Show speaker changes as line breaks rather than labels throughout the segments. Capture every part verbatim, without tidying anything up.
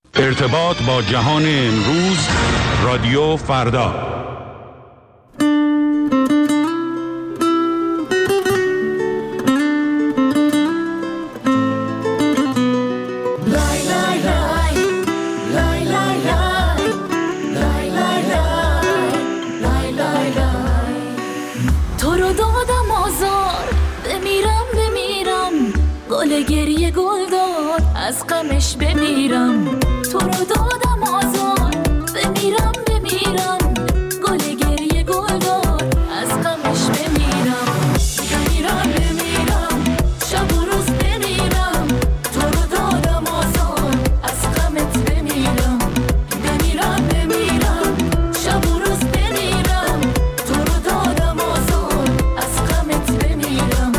ارتباط با جهان امروز، رادیو فردا.
تو رو دادم آزار، بمیرم بمیرم، گل گریه گل داد از غمش بمیرم. تو رو دادم آزار، بمیرم بمیرم، گل گریه گل داد از غمش بمیرم. بمیرم بمیرم، شب و روز بمیرم، تو رو دادم آزار از غمت بمیرم. بمیرم بمیرم، شب و روز بمیرم، تو رو دادم آزار از غمت بمیرم.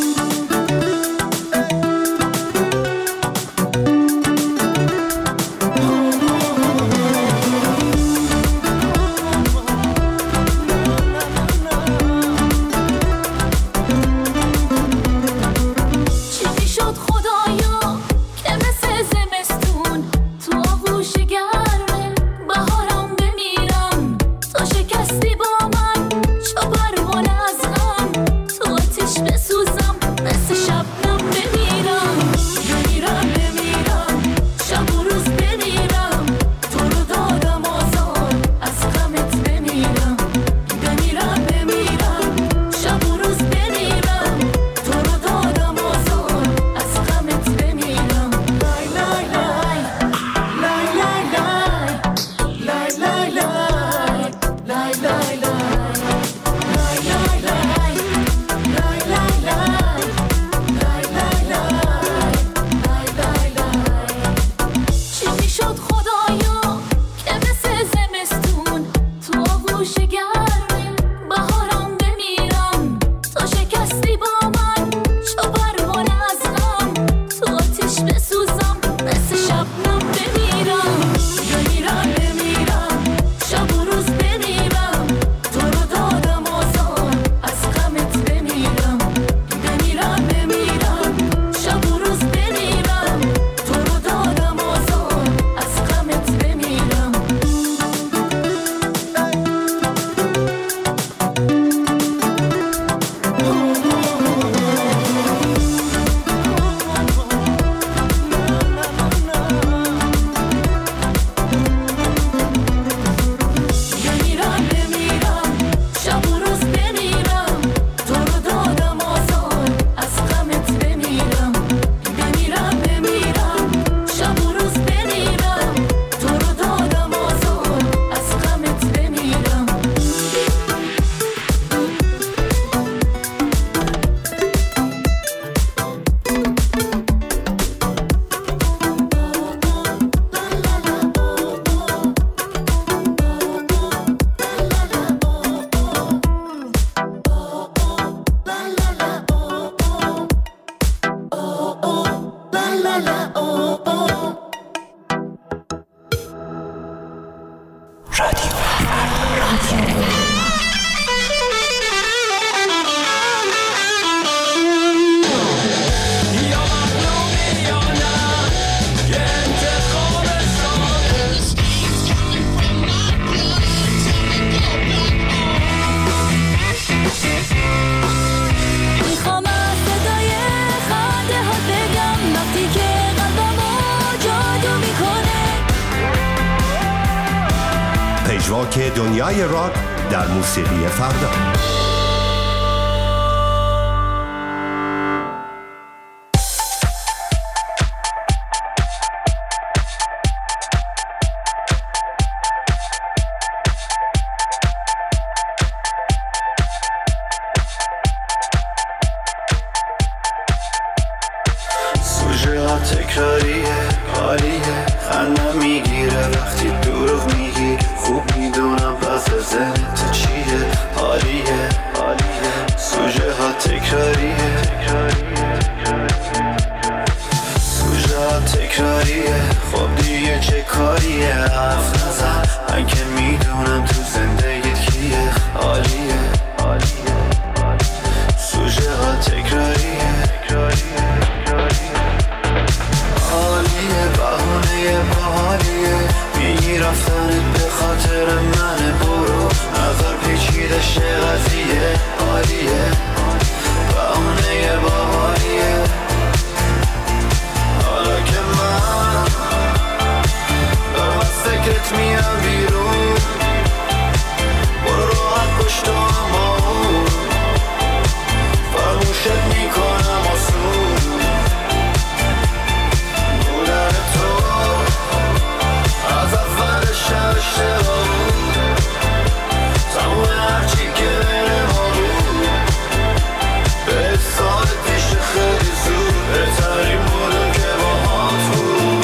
پژواک دنیای راک در موسیقی فردا.
سوژه ها تکراریه، حالیه، خندم میگیره وقتی دروغ میگی. خوب میدونم پس ذهنت چیه، حالیه، حالیه. سوژه ها تکراریه، سوژه ها تکراریه. خب دیگه چه کاریه، حرف نزن، من که میدونم تو زندگیت کیه، حالیه، حالیه. سوژه ها تکراریه، حالیه، بهونه باحالی رفتنت به خاطر منه، برو نظر پیچیده شه قضیه عالیه، بهونه باحالیه. حالا که من دارم از فکرت میام بیرون، برو راحت پشت اما فراموشت میکنم آسون. بودن تو از اولش اشتباه بود، تموم هرچی که بین ما بود به سال پیش خیلی زود بهترین بودم که باهات بود.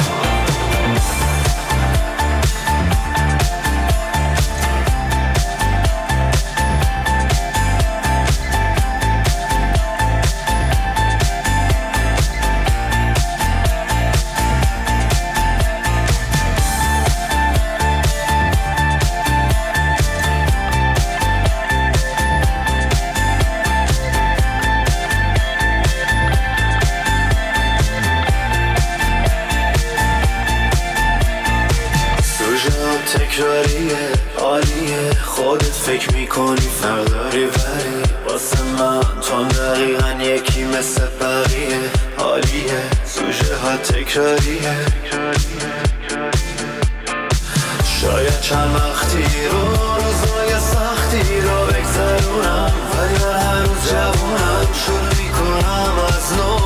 تکراریه عالیه، خودت فکر میکنی فرداری ولی واسه من تو دقیقا یکی مثل بقیه عالیه. سوژه ها تکراریه، شاید چند وقتی رو روزای سختی رو بگذرونم، ولی من هنوز جوونم، شروع میکنم از نو،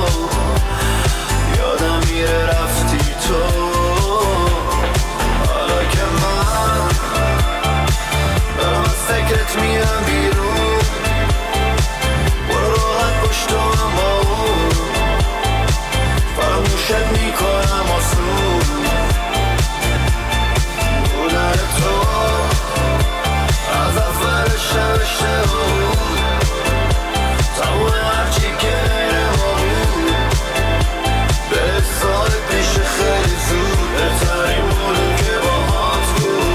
یادم میره رفتی تو. فکرت میام بیرون، برو راحت پشت اما فراموشت میکنم آسون. بودن تو از اولش اشتباه بود، تموم هرچی که بین ما بود به سال پیش خیلی زود بهترین بودم که باهات بود.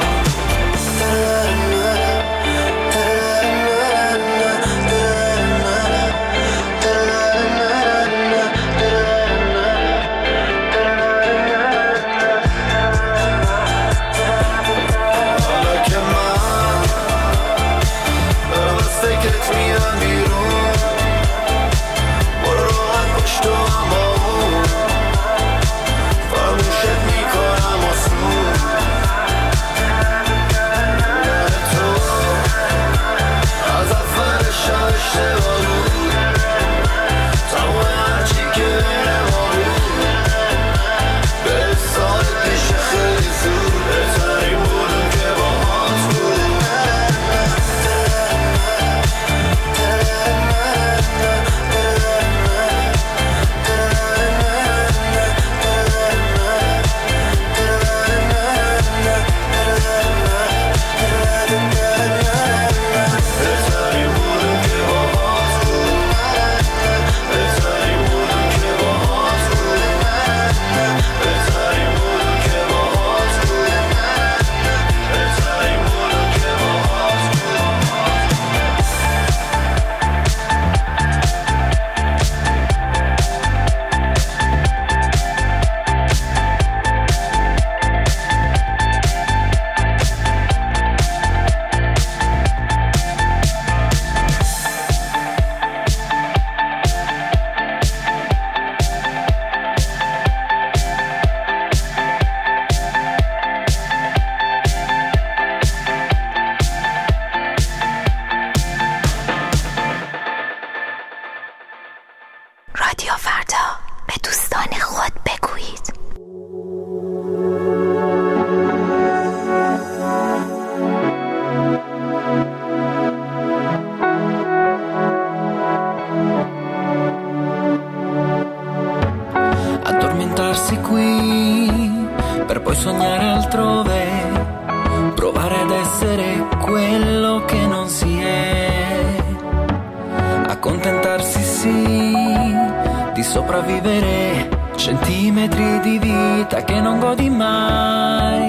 Sopravvivere centimetri di vita che non godi mai.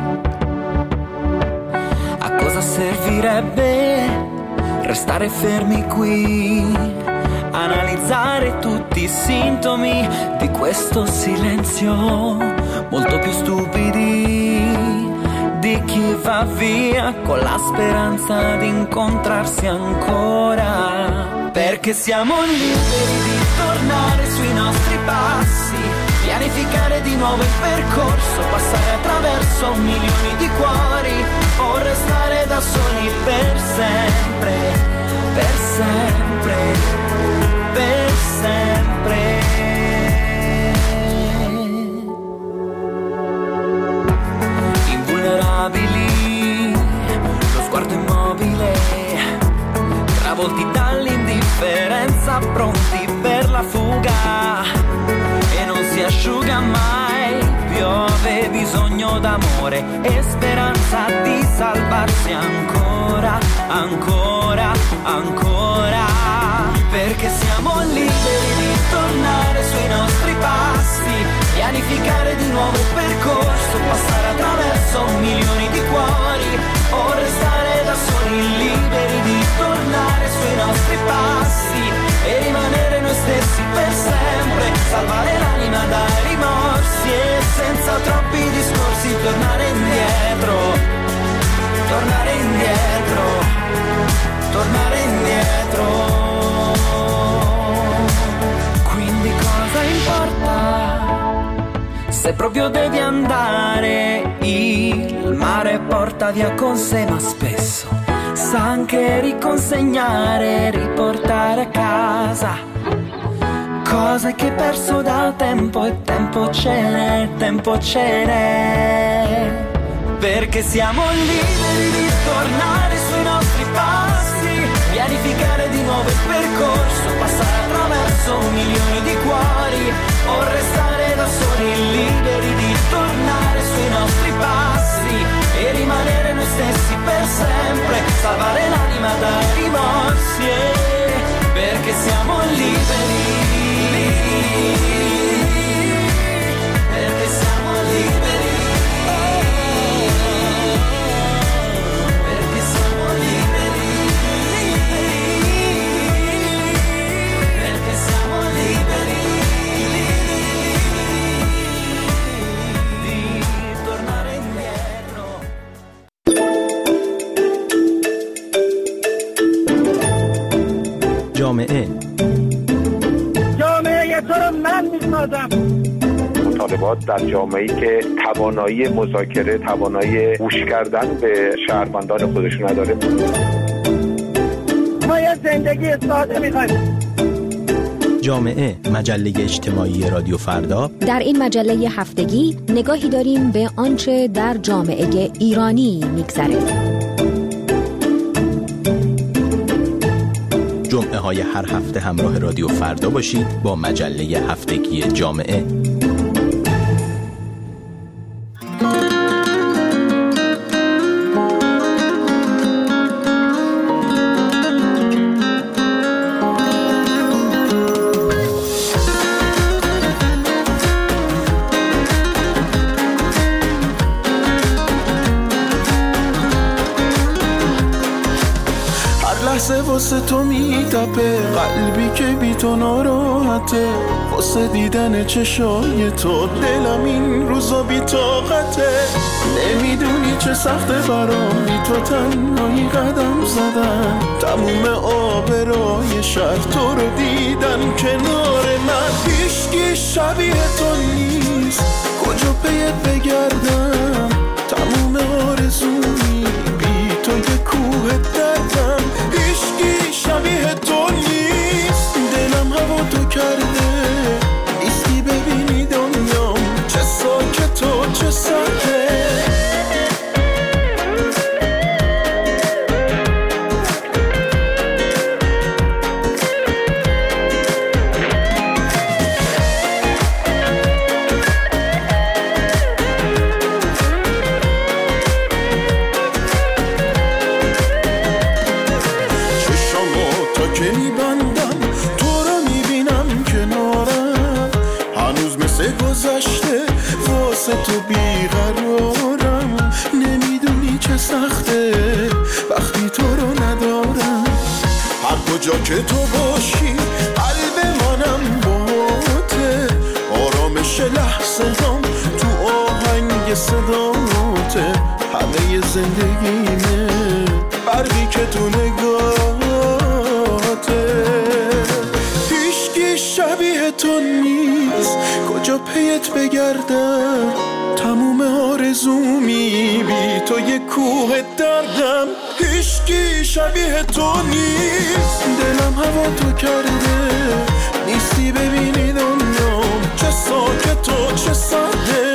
A cosa servirebbe restare fermi qui, analizzare tutti i sintomi di questo silenzio, molto più stupidi di chi va via con la speranza di incontrarsi ancora. Perché siamo liberi di tornare sui nostri passi, pianificare di nuovo il percorso, passare attraverso milioni di cuori o restare da soli per sempre, per sempre, per sempre. Invulnerabili, lo sguardo immobile, travolti dall'indifferenza, pronti per la fuga, e non si asciuga mai, piove bisogno d'amore e speranza di salvarsi ancora, ancora, ancora. Perché siamo liberi di tornare sui nostri passi, pianificare di nuovo il percorso, passare attraverso milioni di cuori o restare da soli, liberi di tornare sui nostri passi e rimanere noi stessi per sempre, salvare l'anima dai rimorsi e senza troppi discorsi tornare indietro, tornare indietro, tornare indietro. Quindi cosa importa se proprio devi andare? Il mare porta via con sé, ma spesso sa anche riconsegnare, riportare a casa cose che hai perso da tempo, e tempo ce n'è, tempo ce n'è. Perché siamo liberi di tornare sui nostri passi, pianificare di nuovo il percorso, passare attraverso milioni di cuori o restare da soli, liberi di tornare sui nostri passi e rimanere noi stessi per sempre, salvare l'anima dai rimorsi, perché siamo liberi, perché siamo liberi, perché siamo liberi, perché siamo liberi di tornare indietro.
جامعه
جامعه تو رو من میسازم.
مطالبات در جامعه‌ای که توانایی مذاکره، توانایی گوش کردن به شهروندان خودش نداره.
ما یه زندگی ساده می‌خوایم.
جامعه، مجله اجتماعی رادیو فردا.
در این مجله هفتگی نگاهی داریم به آنچه در جامعه ایرانی می‌گذره.
جمعه های هر هفته همراه رادیو فردا باشید با مجله هفتگی جامعه.
واسه تو میتپه قلبی که بی تو ناراحته، واسه دیدن چشای تو دلم این روزا بی طاقته. نمیدونی چه سخته برام بی تو تنهایی قدم زدن، تموم آبرای شهر تو رو دیدن کنار من. هیچکی شبیه تو نیست، کجا پیت بگردم، تموم آرزومی بی تو یه کوه دردم. هیچکی شبیه تو نیست، دلم هوا تو کرده، ایستی ببینی دنیام چه ساکت و چه ساکت. تو بیقرارم، نمیدونی چه سخته وقتی تو رو ندارم. هر کجا که تو باشی قلب منم باته، آرامش لحظه هم تو آهنگ صداته. همه زندگیمه، برقی که تو نگاهته. هیچکی شبیه تو نیست، کجا پیت بگردم، تموم آرزومی بی تو یه کوه دردم. هیچکی شبیه تو نیست، دلم هوا تو کرده، نیستی ببینی دنیام چه ساکت و چه ساده.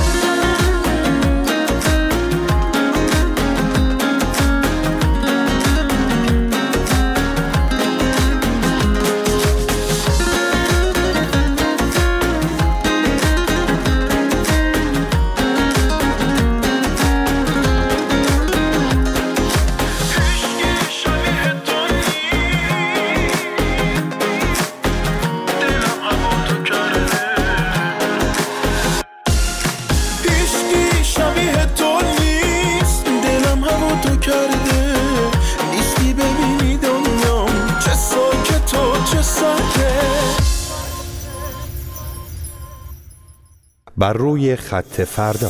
بر روی خط فردا.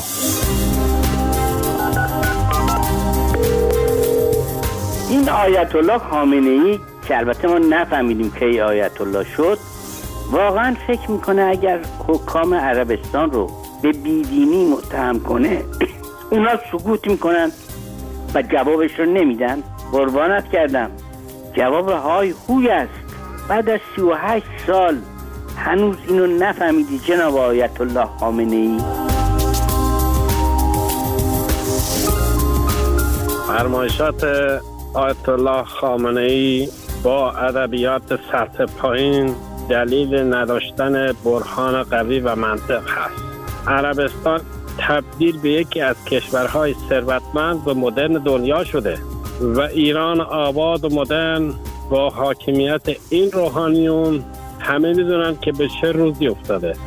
این آیت الله خامنه‌ای که البته ما نفهمیدیم کی آیت الله شد، واقعا فکر میکنه اگر حکام عربستان رو به بیدینی متهم کنه اونا سکوت میکنن و جوابش رو نمیدن. قربانت کردم، جواب های هوی است. بعد از سی و هشت سال هنوز اینو نفهمیدی جناب آیت الله خامنه‌ای؟
فرمایشات آیت الله خامنه‌ای با ادبیات سطح پایین دلیل نداشتن برهان قوی و منطق هست. عربستان تبدیل به یکی از کشورهای ثروتمند و مدرن دنیا شده و ایران آباد و مدرن با حاکمیت این روحانیون همه میدونن که به چه روزی افتاده.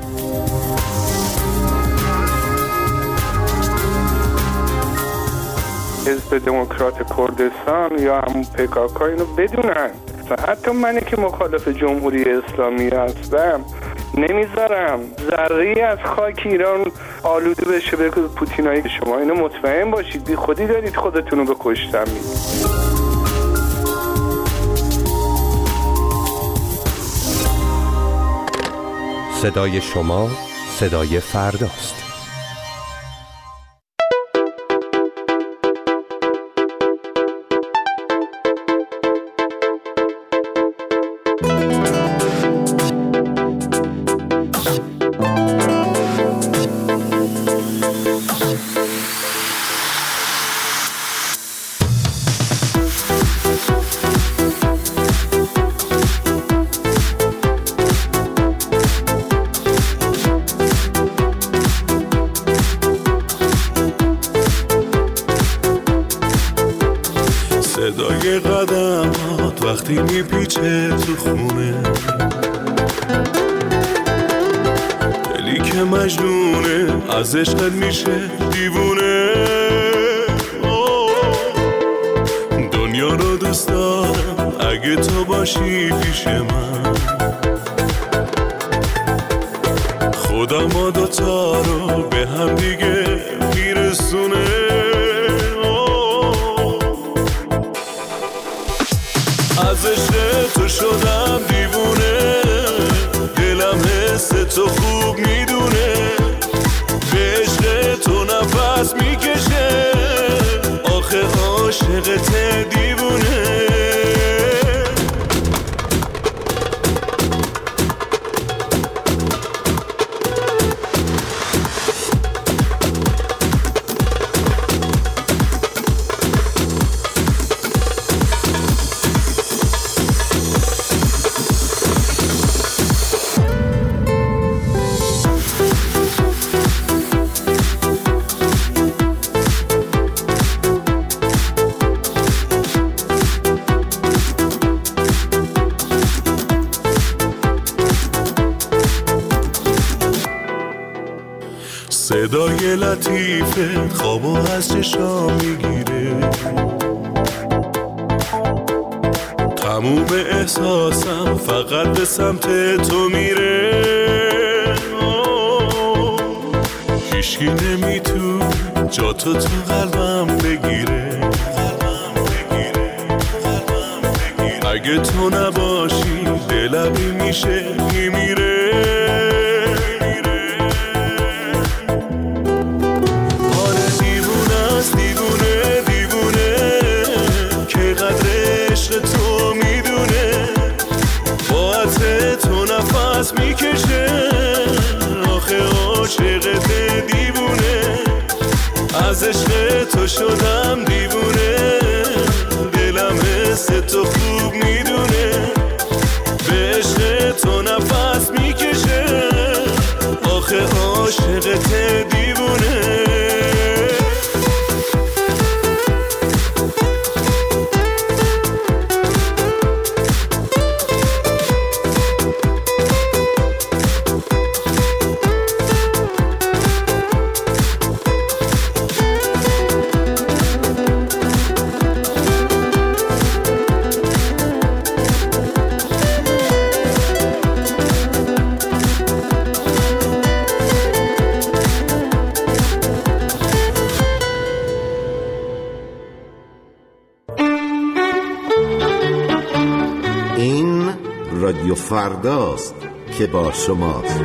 حزب دموکرات کردستان یا همون پکاکا اینو بدونن. حتی منی که مخالف جمهوری اسلامی هستم نمیذارم ذره‌ای از خاک ایران آلوده بشه به پوتینایی. شما اینو مطمئن باشید، بی خودی دارید خودتون رو به کشتن میدید.
صدای شما صدای فرداست.
صدای قدمات وقتی میپیچه تو خونه، دلی که مجنونه از عشقت میشه دیوونه. دنیا رو دوست دارم اگه تو باشی پیش من، خدا ما دوتا رو به هم دیگه میرسونه. از عشق تو شدم دیوونه، دلم حس تو خوب میدونه، به عشق تو نفس میکشه، آخه عاشقت دیوونه. صدای لطیفه خوابو از چشام میگیره، تموم احساسم فقط به سمت تو میره. هیچکی نمیتون جا تو تو قلبم بگیره. اگه تو نباشی دلم میشه میمیره. آره دیوونه است دیوونه دیوونه که قدر عشق تو میدونه. با عطر تو نفس میکشه آخه عاشقت دیوونه. از عشق تو شدم دیوونه. دلم حس تو خوب میدونه. به عشق تو نفس میکشه آخه عاشقت دیوونه.
رادیو فرداست که با شماست.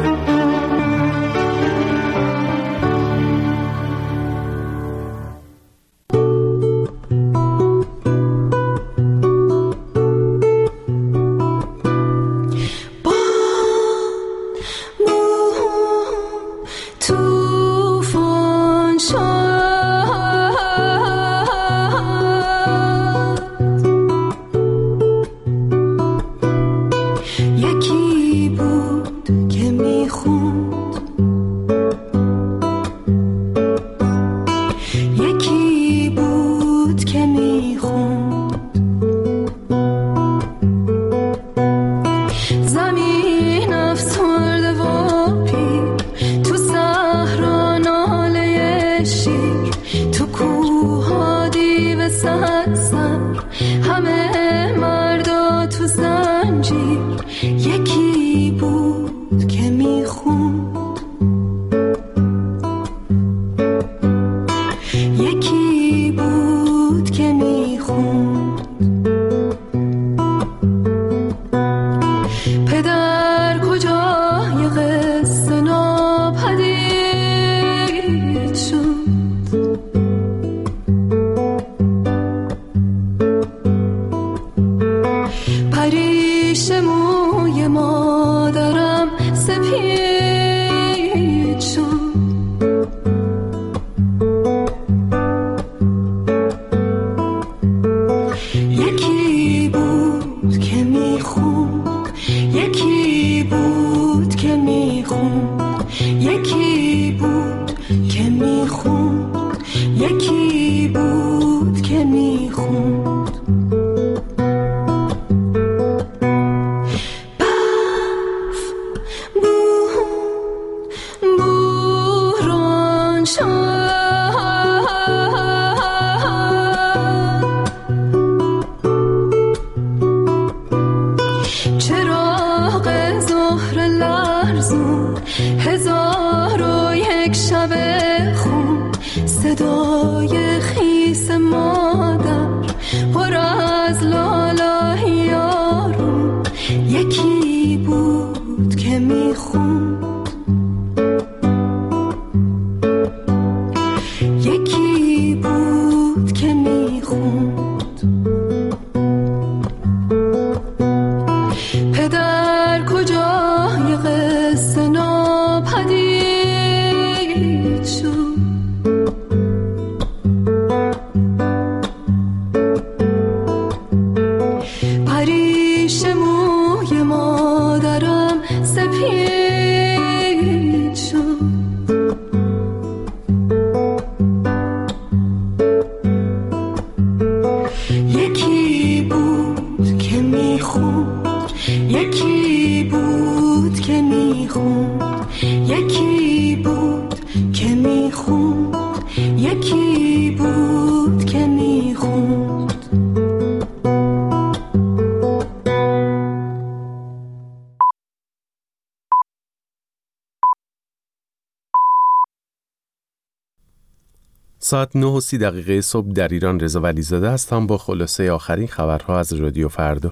یکی بود که میخوند ساعت نه و سی دقیقه صبح در ایران. رضا ولیزاده هستم با خلاصه آخرین خبرها از رادیو فردا.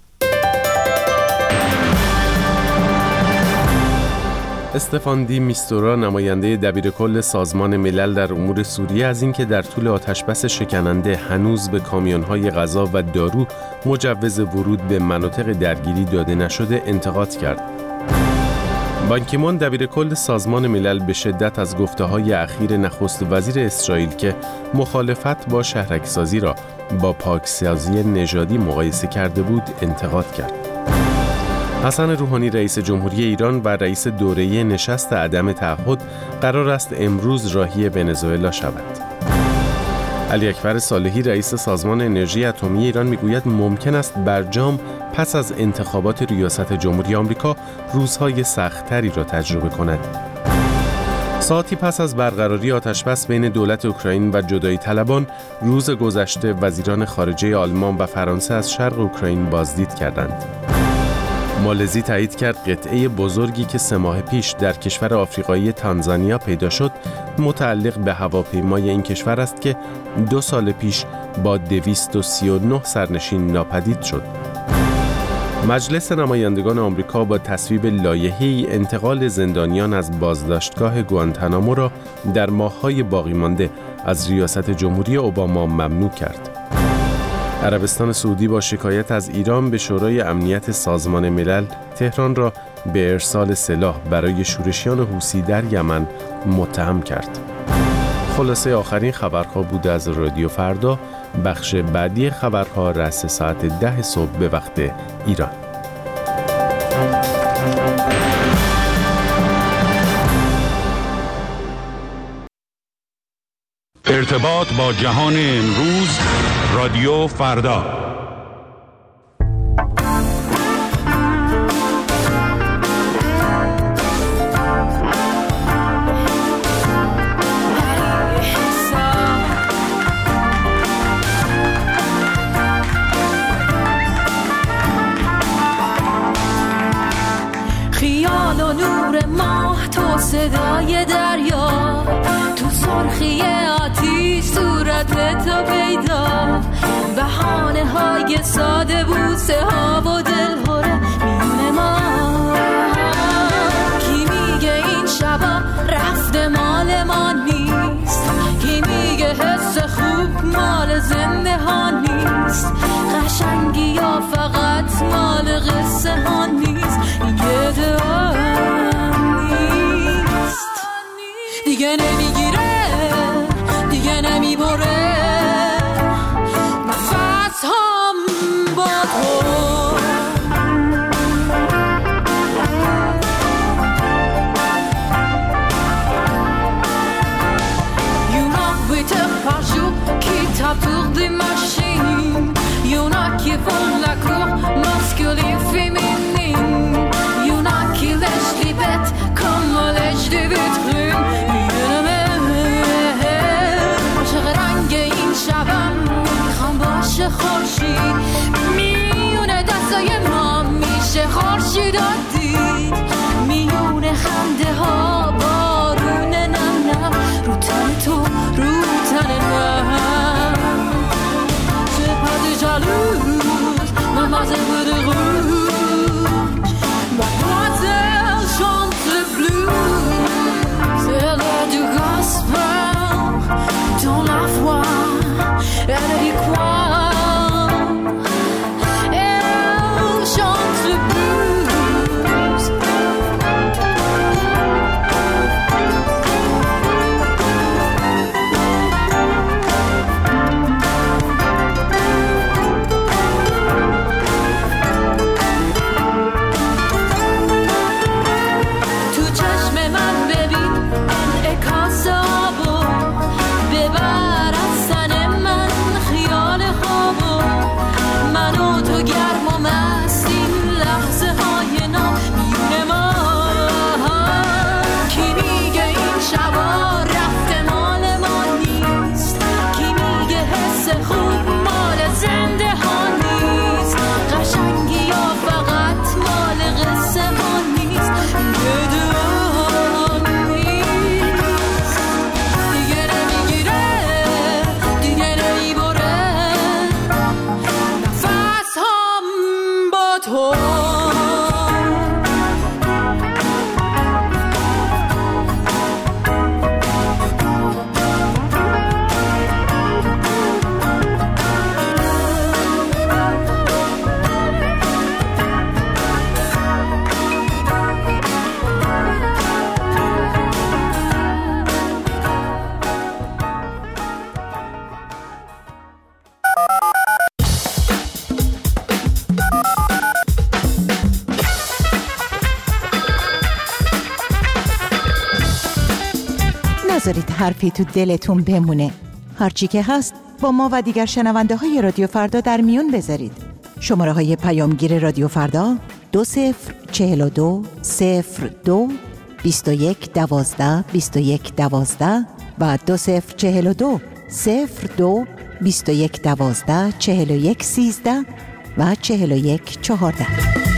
استفان دی میستورا، نماینده دبیرکل سازمان ملل در امور سوریه، از اینکه در طول آتشبس شکننده هنوز به کامیون‌های غذا و دارو مجوز ورود به مناطق درگیری داده نشده انتقاد کرد. بان کی مون، دبیرکل سازمان ملل، به شدت از گفته‌های اخیر نخست وزیر اسرائیل که مخالفت با شهرک‌سازی را با پاکسازی نژادی مقایسه کرده بود انتقاد کرد. حسن روحانی، رئیس جمهوری ایران و رئیس دوره نشست عدم تعهد، قرار است امروز راهی ونزوئلا شود. علی اکبر صالحی، رئیس سازمان انرژی اتمی ایران، میگوید ممکن است برجام پس از انتخابات ریاست جمهوری آمریکا روزهای سخت‌تری را تجربه کند. ساعتی پس از برقراری آتشبس بین دولت اوکراین و جدایی طلبان، روز گذشته وزیران خارجه آلمان و فرانسه از شرق اوکراین بازدید کردند. مالزی تایید کرد قطعه بزرگی که سه ماه پیش در کشور آفریقایی تانزانیا پیدا شد متعلق به هواپیمای این کشور است که دو سال پیش با دویست و سی و نه سرنشین ناپدید شد. مجلس نمایندگان آمریکا با تصویب لایحه‌ای انتقال زندانیان از بازداشتگاه گوانتانامو را در ماه‌های باقی مانده از ریاست جمهوری اوباما ممنوع کرد. عربستان سعودی با شکایت از ایران به شورای امنیت سازمان ملل، تهران را به ارسال سلاح برای شورشیان حوثی در یمن متهم کرد. خلاصه آخرین خبرها بود از رادیو فردا. بخش بعدی خبرها رأس ساعت ده صبح به وقت ایران.
ارتباط با جهان امروز، رادیو فردا.
خیال و نور ماه، تو صدای دریا، تو سرخی آتیش صورت تو پیدا، بهانه های ساده بوسه ها و دل هره میونه ما. کی میگه این شبا رفته مال ما نیست، کی میگه حس خوب مال زنده ها نیست، قشنگی یا فقط مال قصه ها نیست، این گده ها نیست. دیگه نمیگیره، دیگه نمیبره نفس هم با تو. Top tour des machines, y'en a qui font la cour masculine féminine, y'en a qui lèchent les bêtes comme on lèche des vitrines. عاشق رنگ این شبم میخوام باشه خورشید، میونه دستای ما میشه خورشید دید، میونه خنده ها بارون نم نم رو تن تو رو تن من. Jalouse, mademoiselle de rouge, mademoiselle chante le blues, c'est l'heure du gospel, dans la foi, elle y croit.
نذارید حرفی تو دلتون بمونه. هرچی که هست با ما و دیگر شنونده های رادیو فردا در میون بذارید. شماره های پیامگیر رادیو فردا دو صفر چهل و دو صفر دو بیست و یک دوازده بیست و یک دوازده و دو صفر چهل و دو صفر دو بیست و یک دوازده چهل و یک سیزده و چهل و یک چهارده.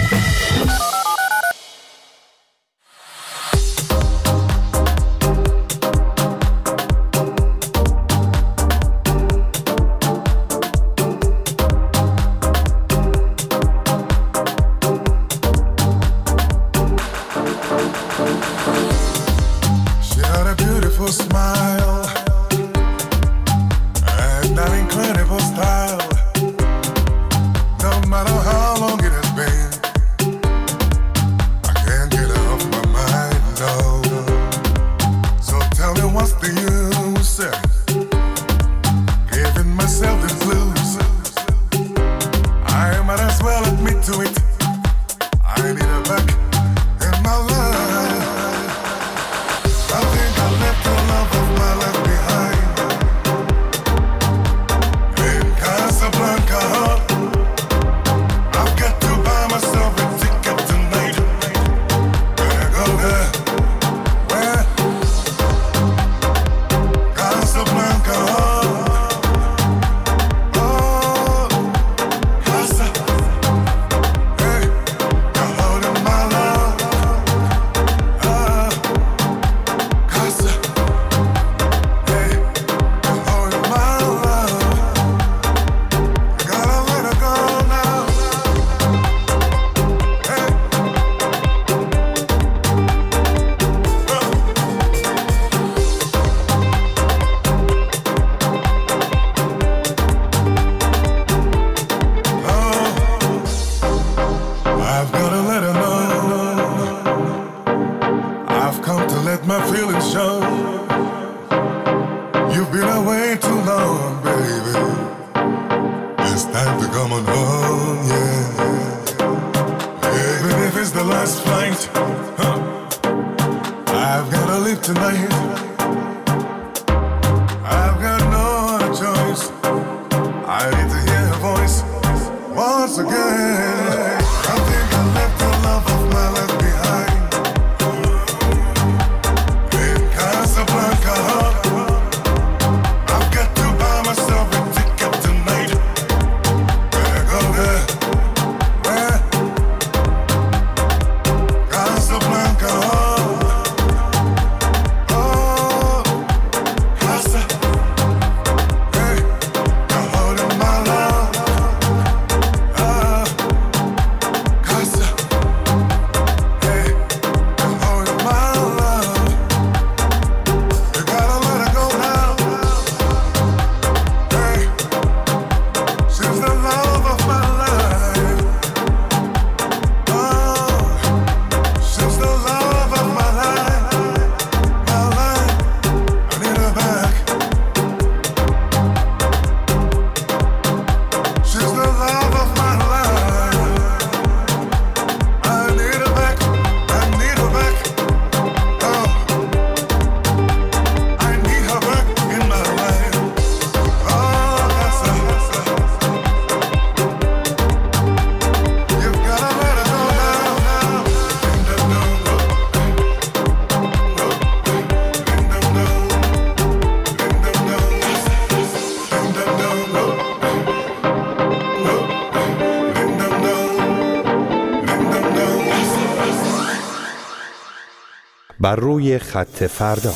بر روی خط فردا.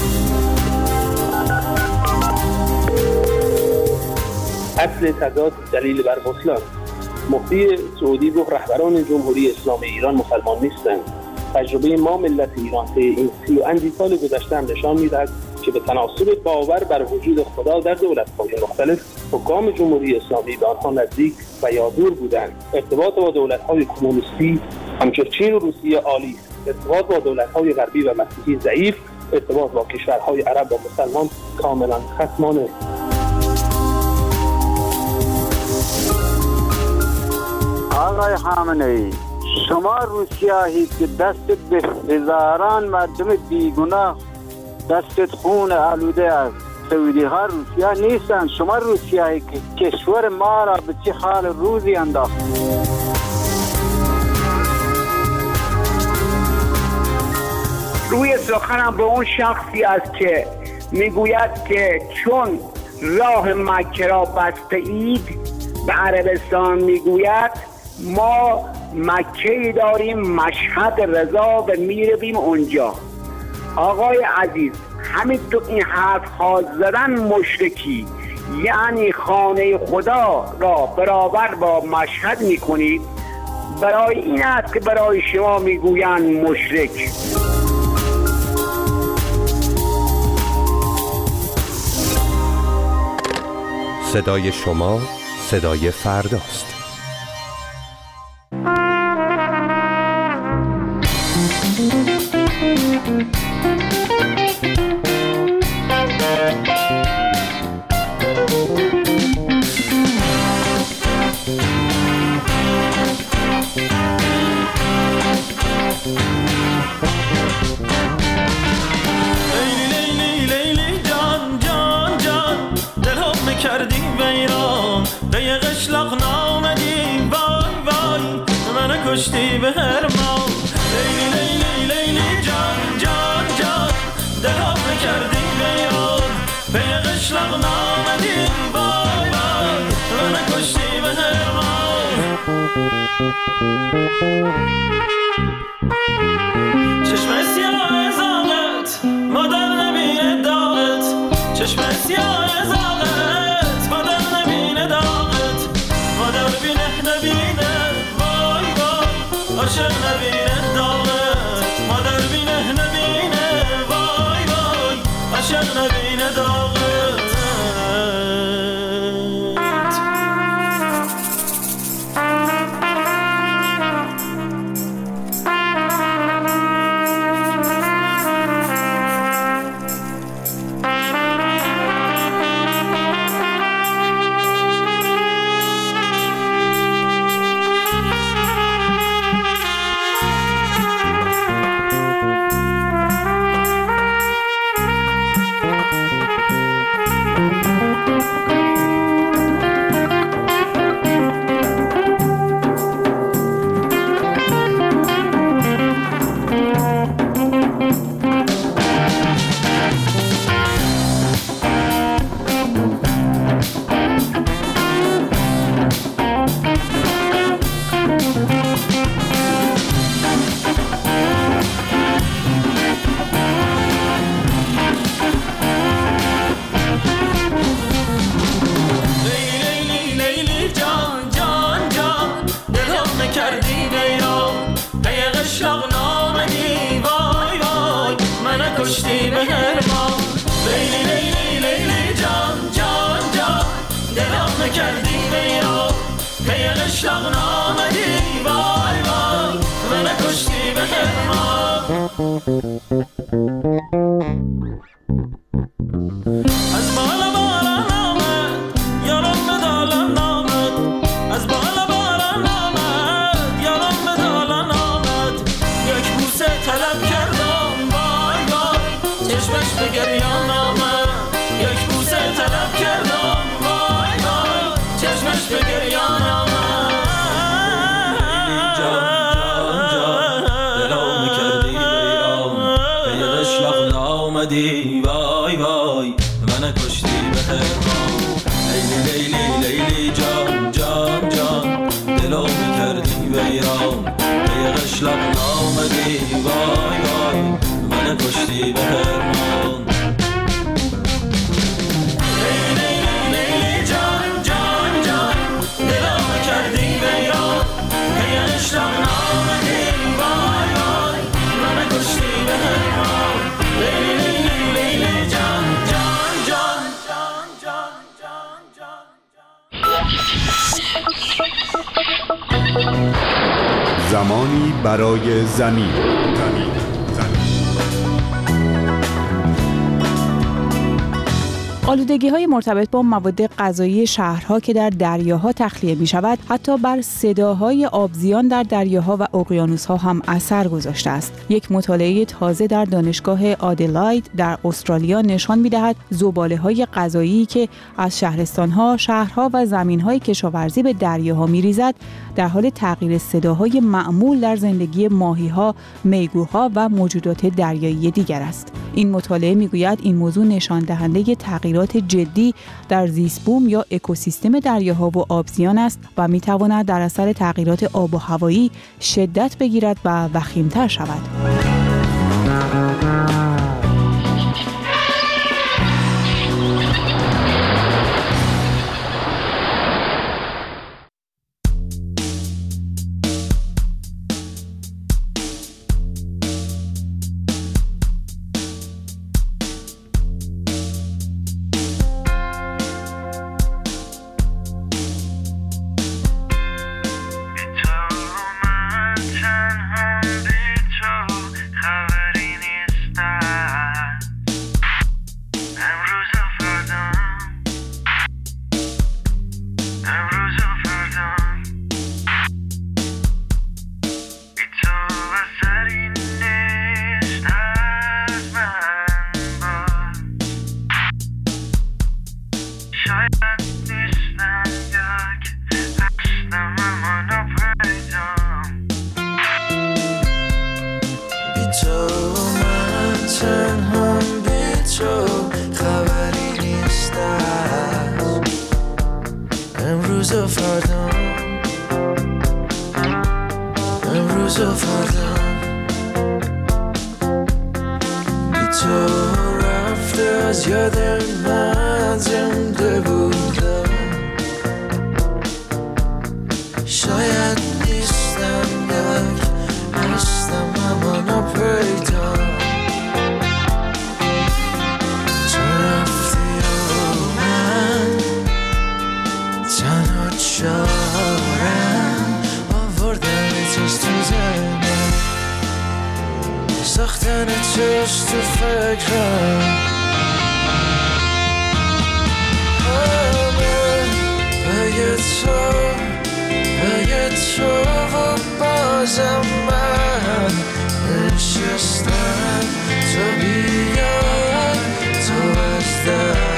اصل تضاد دلیل بر بطلان. مفتی سعودی گفت رهبران جمهوری اسلامی ایران مسلمان نیستند. تجربه ما ملت ایران طی این سی و اندی سال گذشته هم نشان می‌دهد که به تناسب باور بر وجود خدا در دولت‌های مختلف حکام جمهوری اسلامی به آنها نزدیک و یا دور بودند. ارتباط با دولت‌های کمونیستی همچون چین و روسیه عالی است. ارتباط با دولت‌های غربی و مسیحی ضعیف. ارتباط با کشورهای عرب و مسلمان کاملا خصمانه.
آقای خامنه‌ای، شما روسیاهید که دست به هزاران مردم بیگناه دستت خون آلوده است. سعودی ها روسیه نیستن، شما روسیه که کشور ما را به چه حال روزی انداخت.
روی سخنم به اون شخصی است که میگوید که چون راه مکه را بسته اید به عربستان، میگوید ما مکه‌ای داریم مشهد رضا و میرویم اونجا. آقای عزیز، همین تو این حرف ها زدن مشرکی، یعنی خانه خدا را برابر با مشهد میکنید. برای این است که برای شما میگویند مشرک.
صدای شما صدای فرداست.
کردی ویران به یه قشلاق نامدی، وای وای منو کشتی به هرمان. لیلی لیلی لیلی جان جان جان دلم کردی ویران به یه قشلاق نامدی، وای وای منو کشتی به هرمان. چشم سیاه زاغت مادر نبینه داغت، چشم سیاه زاغت مادر نبینه داغت، مادر بینه نبینه وای وای عاشق نبینه داغت، مادر بینه نبینه وای وای عاشق نبینه داغت. وای وای من کشتی به هرمان. لیلی لیلی لیلی جان جان جان دلو میکردی ویران، به یه قشلاق نامدی وای وای من کشتی به هرمان. لیلی لیلی جان جان جان دلو میکردی ویران، به یه قشلاق نامدی وای وای من کشتی به هرمان.
زمانی برای زمین.
آلودگی‌های مرتبط با مواد غذایی شهرها که در دریاها تخلیه می‌شود، حتی بر صداهای آبزیان در دریاها و اقیانوس‌ها هم اثر گذاشته است. یک مطالعه تازه در دانشگاه آدلاید در استرالیا نشان می‌دهد زباله‌های غذایی که از شهرستان‌ها، شهرها و زمین‌های کشاورزی به دریاها می‌ریزد، در حال تغییر صداهای معمول در زندگی ماهی‌ها، میگوها و موجودات دریایی دیگر است. این مطالعه می‌گوید این موضوع نشان دهنده تغییرات جدی در زیست بوم یا اکوسیستم دریاها و آبزیان است و می‌تواند در اثر تغییرات آب و هوایی شدت بگیرد و وخیم‌تر شود.
امروز و فردا، امروز و فردا بی تو رفته از یاد من زنده بودم. شاید نیستم یک هستم اما ناپیدا. تو رفتی و من تنها چارم آوردن توست تو زنم، ساختن توست تو فکرم. همه بگه تو بگه تو و بازم من نشستم. تو بیا تو از در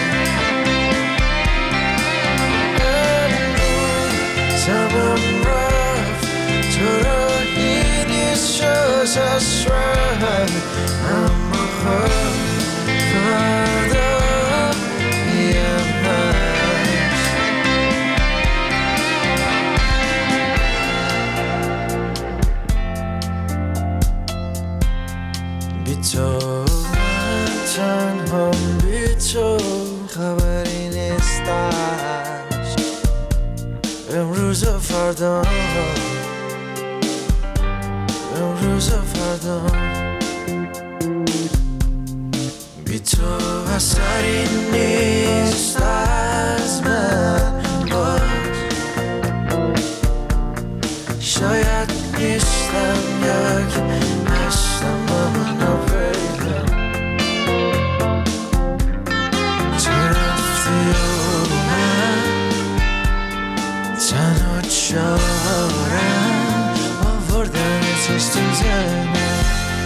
تمام رفت، تو راهی نیست جز از رد، اما خواهد فردا یم هست. بی تو من تنها، بی تو خبری نیستش. امروز و فردا، امروز و فردا بی تو اثری نیست از من باز. شاید نیستم یک هستم اما ناپیدا. تو رفتی و من تنها چارم آوردن توست تو زنم،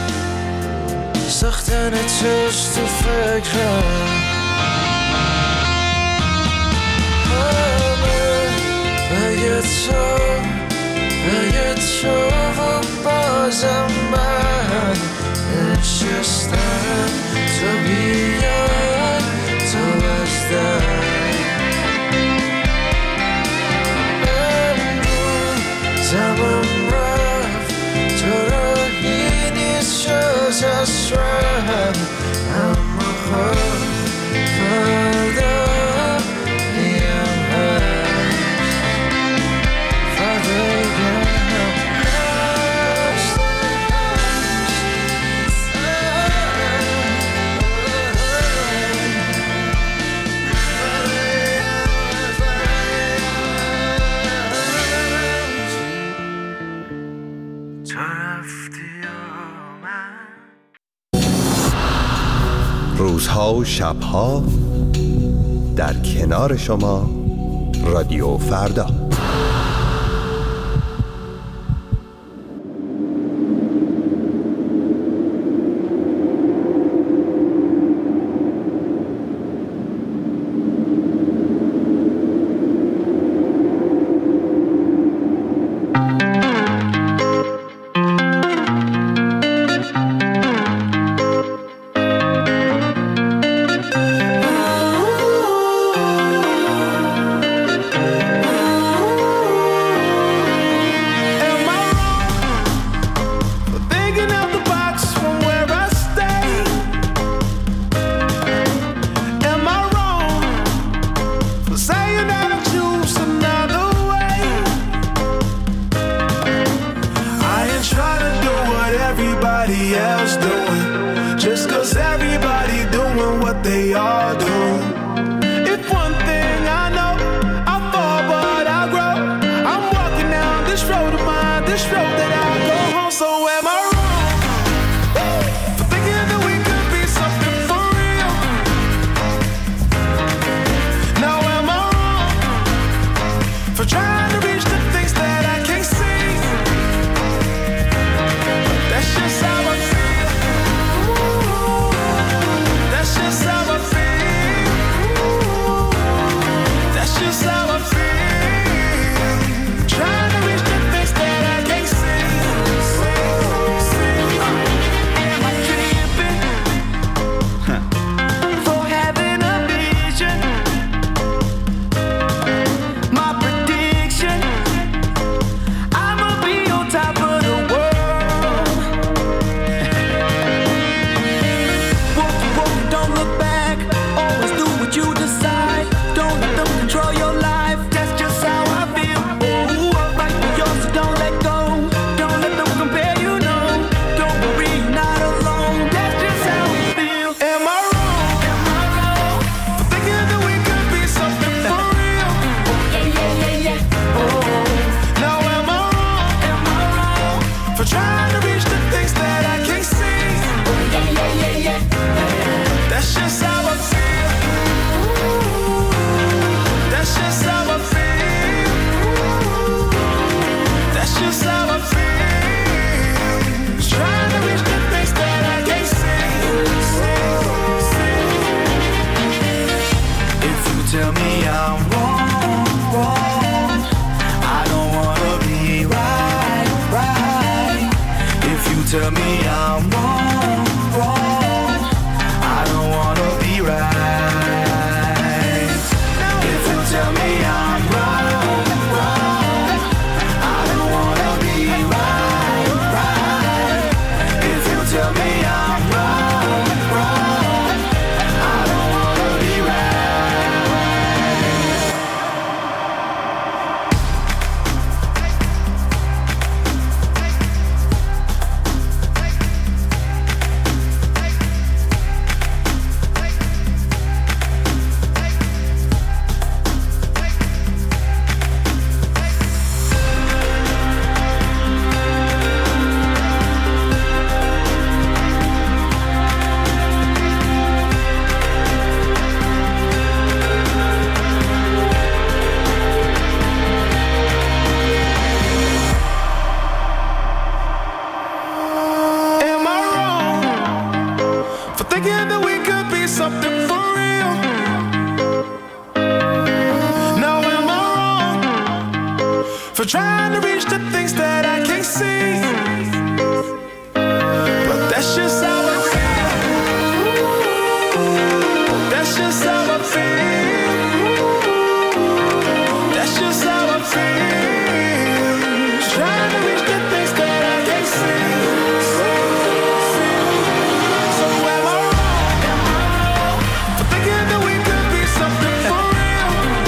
ساختن توست تو فکرم. همه بگه تو بگه تو و بازم من نشستم. تو بیا تو از در تمام رفت، تو راهی نیست جز از رد، اما خواهد فردا یم هست. فردا یم هست.
روزها و شبها در کنار شما رادیو فردا.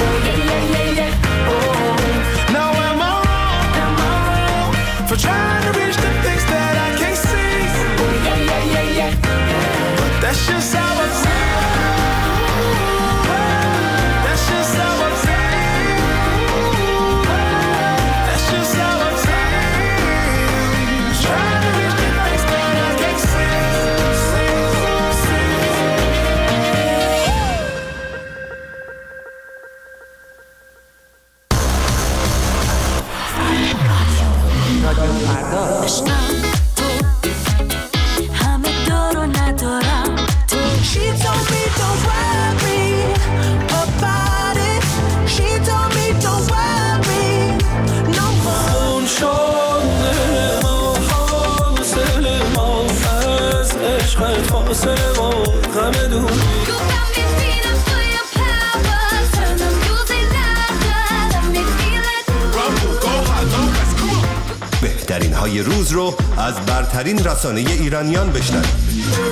Trying to
دنیای روز رو از برترین رسانه ایرانیان بشنوید.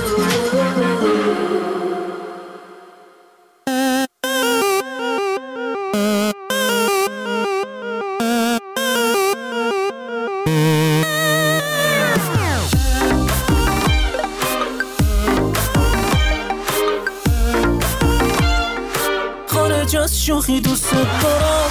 خارج از شوخی دوست دارم،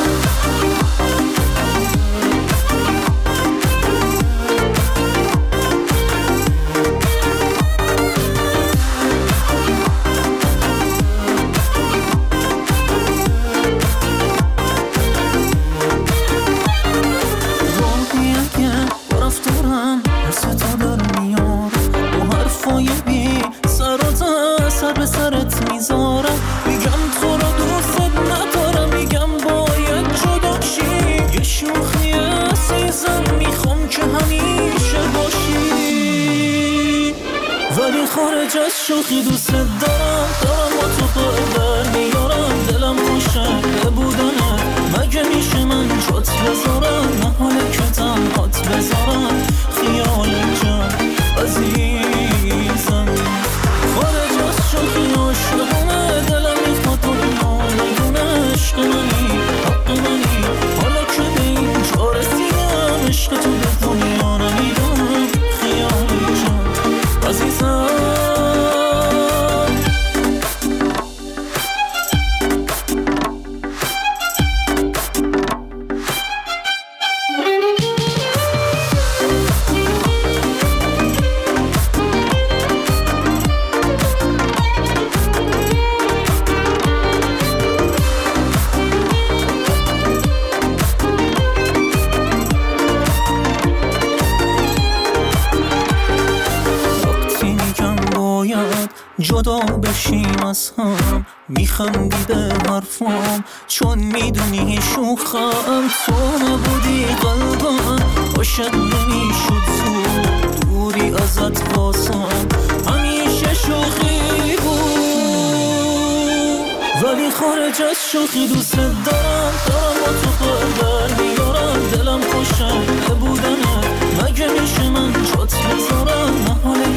خارج از شوخی دوست دارم، دارم با تو قدر میارم، دلم خوشه بودنه، مگه میشه من جات بذارم، نه حاله که تنهات بذارم، خیال جان عزیزم. خارج از شوخی عاشقانه، دلم میخواد دنیا نگونه، عشق منی حق منی، حالا که به این جا رسیدم، عشق تو به دنیا نمیدم، خیال جان عزیزم. جدا بشیم از هم، میخندی به حرفام چون میدونی شوخم، تو نبودی قلبم عاشق نمیشد زود، دوری ازت واسم همیشه شوخی بود. ولی خارج از شوخی دوست دارم، دارم با تو قدر میارم، دلم خوشه بودنه، مگه میشه من جات بذارم، نه حاله